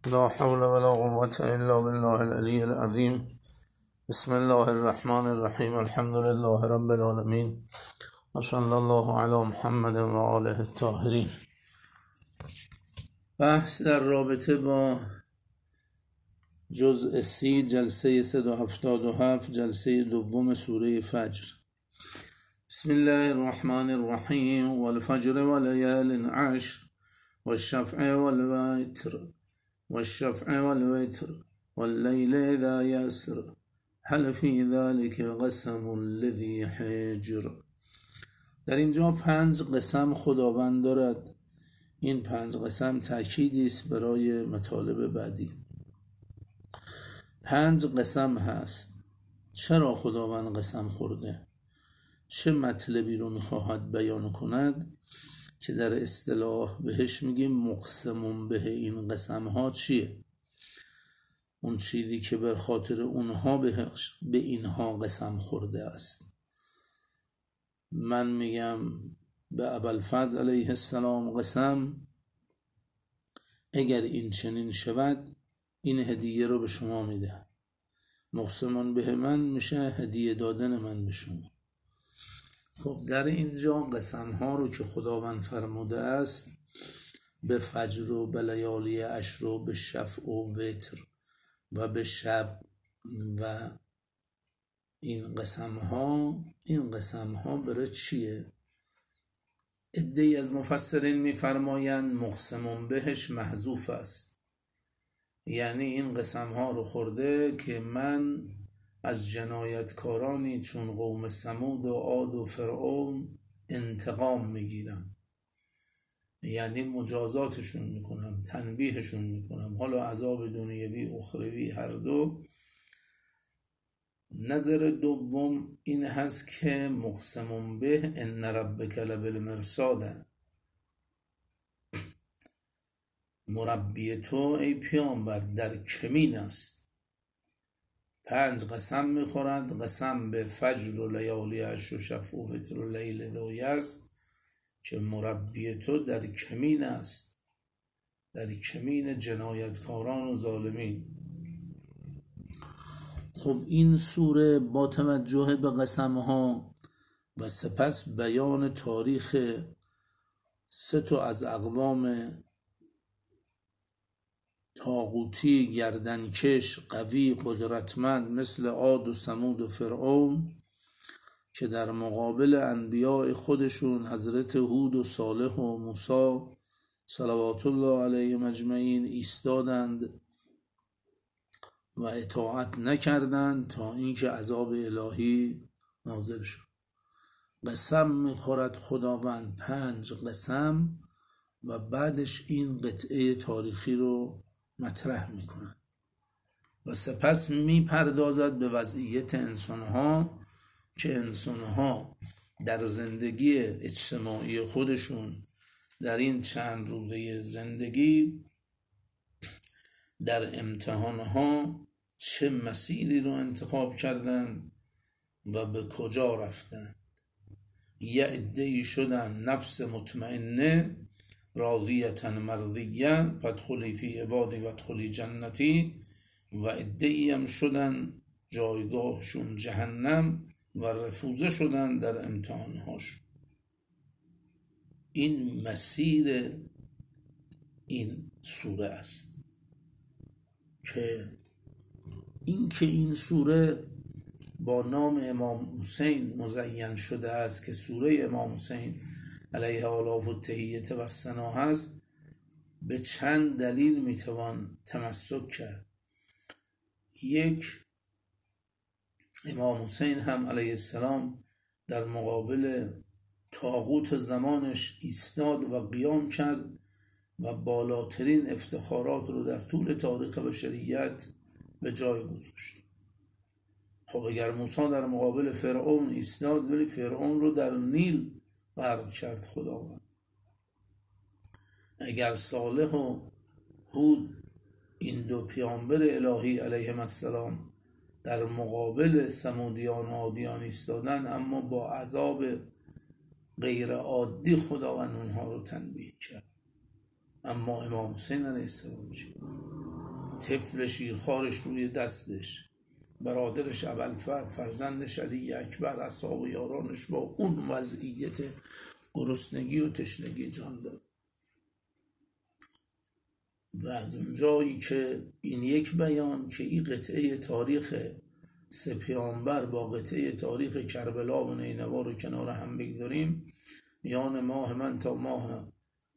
لا حول ولا قوة إلا بالله العلي العظيم. بسم الله الرحمن الرحیم. الحمد لله رب العالمين و صلی الله علی محمد و آله الطاهرین. بحث در رابطه با جزء 30 جلسه 177 جلسه دوم سوره فجر. بسم الله الرحمن الرحیم. والفجر وليال عشر والشفع والوتر والليل إذا يسر هل في ذلك قسم الذي حجر. در اینجا 5 قسم خداوند دارد. این 5 قسم تأکیدی است برای مطالب بعدی. 5 قسم هست. چرا خداوند قسم خورده؟ چه مطلبی رو میخواهد بیان کند که در اصطلاح بهش میگیم مقسم به. این قسم ها چیه؟ اون چیزی که بر خاطر اونها به اینها قسم خورده است. من میگم به ابوالفضل علیه السلام قسم، اگر این چنین شود این هدیه رو به شما میده. مقسم به من میشه هدیه دادن من به شما. خب در اینجا قسم ها رو که خداوند فرموده است به فجر و به لیالی عشر و به شفع و وتر و به شب و این قسم ها برای چیه؟ عده‌ای از مفسرین میفرمایند مقسم بهش محذوف است، یعنی این قسم ها رو خورده که من از جنایتکارانی چون قوم ثمود و عاد و فرعون انتقام میگیرم، یعنی مجازاتشون میکنم، تنبیهشون میکنم، حالا عذاب دنیوی اخروی هر دو. نظر دوم این هست که مقسم به ان ربک لبالمرصاد، مربی تو ای پیامبر در کمین است. 5 قسم میخورند، قسم به فجر و لیالی عشر و شفع و وتر و لیل ذا یسر، که مربی تو در کمین است، در کمین جنایتکاران و ظالمین. خب این سوره با توجه به قسمها و سپس بیان تاریخ 3 از اقوام طاغوتی گردنکش قوی قدرتمند مثل عاد و ثمود و فرعون که در مقابل انبیاء خودشون حضرت هود و صالح و موسی صلوات الله علیهم اجمعین ایستادند و اطاعت نکردند تا اینکه عذاب الهی نازل شد. قسم میخورد خداوند 5 قسم و بعدش این قطعه تاریخی رو مطرح میکنند و سپس میپردازد به وضعیت انسانها که انسانها در زندگی اجتماعی خودشون در این چند روزه زندگی در امتحانها چه مسیری رو انتخاب کردن و به کجا رفتن. یه عده‌ای شدن نفس مطمئنه راضیة مرضیه فادخلی فی عبادی وادخلی جنتی، و عده‌ای هم شدن جایگاهشون جهنم و رفوزه شدن در امتحانهاش. این مسیر این سوره است که این سوره با نام امام حسین مزین شده است که سوره امام حسین علیه آلاف و تحییت و ثنا هست. به چند دلیل میتوان تمسک کرد. یک، امام حسین هم علیه السلام در مقابل طاغوت زمانش ایستاد و قیام کرد و بالاترین افتخارات رو در طول تاریخ بشریت به جای گذاشت. خب اگر موسی در مقابل فرعون ایستاد ولی فرعون رو در نیل غرق کرد خداوند، اگر صالح و هود این 2 پیامبر الهی علیهم السلام در مقابل ثمودیان و عادیان ایستادن اما با عذاب غیر عادی خداوند اونها رو تنبیه کرد، اما امام حسین علیه السلام چی؟ طفل شیرخوارش روی دستش، برادرش ابوالفضل، فرزندش علی اکبر، اصحاب و یارانش با اون وضعیت گرسنگی و تشنگی جان داد. و از اونجایی که این یک بیان که این قطعه تاریخ سه پیامبر با قطعه تاریخ کربلا و نینوا رو کنار هم بگذاریم، میان ماه من تا ماه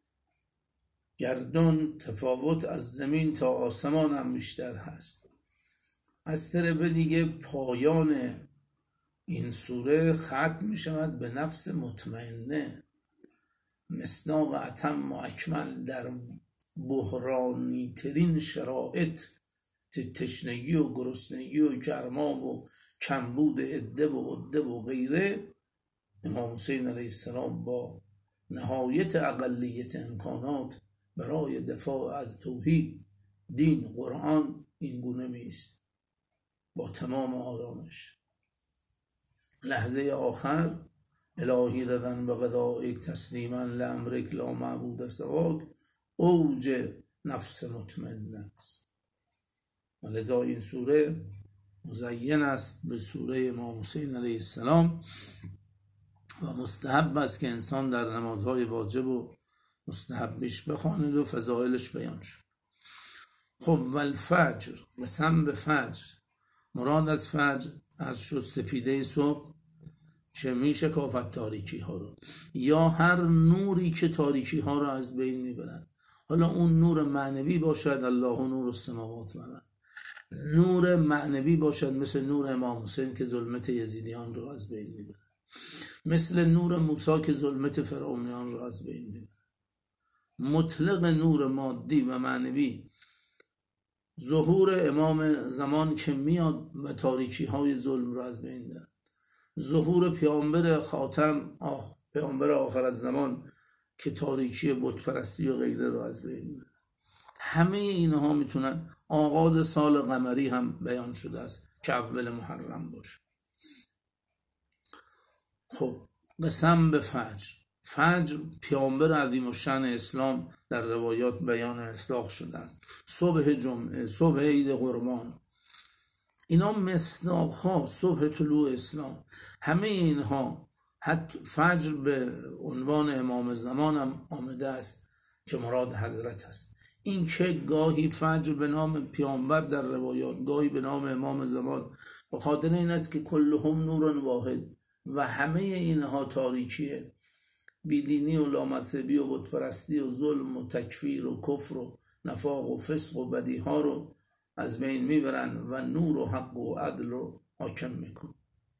گردون تفاوت از زمین تا آسمان هم بیشتر هست. از طرف دیگه پایان این سوره ختم می شود به نفس مطمئنه، مصداق اتم و اکمل در بحرانی ترین شرایط، تشنگی و گرسنگی و گرما و کمبود عده و غیره، امام حسین علیه السلام با نهایت اقلیت امکانات برای دفاع از توحید، دین، قرآن این گونه میست با تمام آرامش. لحظه آخر الهی ردن به غدائک تسلیما لامرک لا معبود سواک، اوج نفس مطمئن است. و لذا این سوره مزین است به سوره امام حسین علیه السلام و مستحب است که انسان در نمازهای واجب و مستحبش بخواند و فضائلش بیان شد. خب والفجر، قسم به فجر، مراد از فجر از شد سپیده صبح که میشه کافت تاریکی ها رو، یا هر نوری که تاریکی ها رو از بین میبرند. حالا اون نور معنوی باشد، الله نور السماوات و الارض، نور معنوی باشد مثل نور امام حسین که ظلمت یزیدیان رو از بین میبرد، مثل نور موسی که ظلمت فرعونیان رو از بین میبرد. مطلق نور مادی و معنوی، ظهور امام زمان که میاد و تاریکی های ظلم رو از بین میبرد، ظهور پیامبر خاتم، پیامبر آخر از زمان که تاریکی بت پرستی و غیره رو از بین میبرد. همه اینها میتونن، آغاز سال قمری هم بیان شده است که اول محرم باشه. خب قسم به فجر، فجر پیامبر عظیم الشأن اسلام در روایات بیان اطلاق شده است. صبح جمعه، صبح عید قربان، اینا مصداق ها، صبح طلوع اسلام، همه اینها، حتی فجر به عنوان امام زمان هم آمده است که مراد حضرت است. این که گاهی فجر به نام پیامبر در روایات، گاهی به نام امام زمان، به خاطر این است که کلهم نور واحد و همه اینها تاریکیه، بیدینی و لامذهبی و بتپرستی و ظلم و تکفیر و کفر و نفاق و فسق و بدی ها رو از بین میبرن و نور و حق و عدل رو حاکم میکن.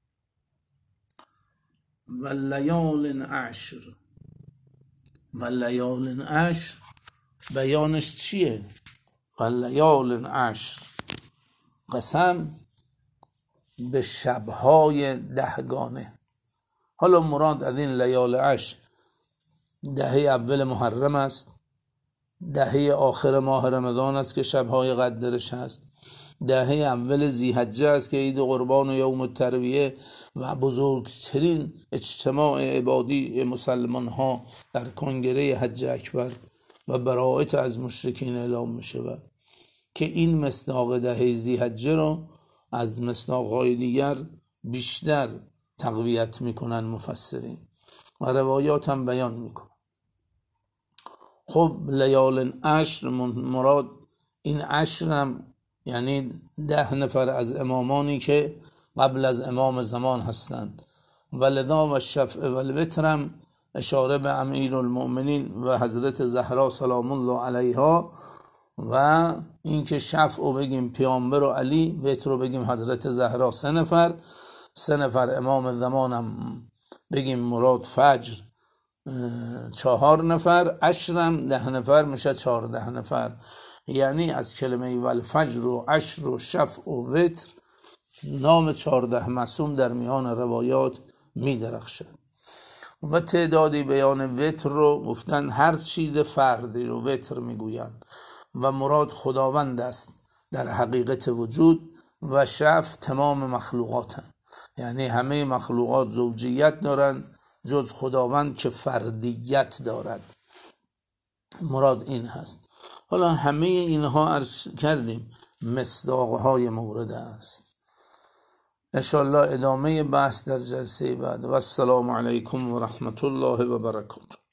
و لیال عشر، و لیال عشر بیانش چیه؟ و لیال عشر، قسم به شبهای دهگانه. حالا مراد از این لیال عشر دهه اول محرم است، دهه آخر ماه رمضان است که شبهای قدرش هست، دهه اول ذی‌حجه است که عید قربان و یوم الترویه و بزرگترین اجتماع عبادی مسلمان ها در کنگره حج اکبر و براءت از مشرکین اعلام می شود که این مصداق دهه ذی‌حجه را از مصداق‌های دیگر بیشتر تقویت میکنن مفسرین و روایات هم بیان میکنن. خب لیال عشر مراد این عشر هم یعنی 10 نفر از امامانی که قبل از امام زمان هستند، ولذا و شفع و الوتر هم اشاره به امیرالمؤمنین و حضرت زهرا سلام الله علیها، و اینکه شفع رو بگیم پیامبر و علی، وتر رو بگیم حضرت زهرا، 3 نفر، 3 نفر امام زمانم بگیم مراد فجر 4 نفر، عشرم 10 نفر میشه 14 نفر. یعنی از کلمه والفجر و عشر و شفع و وتر نام 14 معصوم در میان روایات میدرخشه. و تعدادی بیان وتر رو گفتن هر چیز فردی رو وتر میگوین و مراد خداوند است در حقیقت وجود، و شفع تمام مخلوقات هم. یعنی همه مخلوقات زوجیت دارند جز خداوند که فردیت دارد، مراد این هست. حالا همه اینها عرض کردیم مصداقهای مورد است. انشاءالله ادامه بحث در جلسه بعد. و السلام علیکم و رحمت الله و برکاته.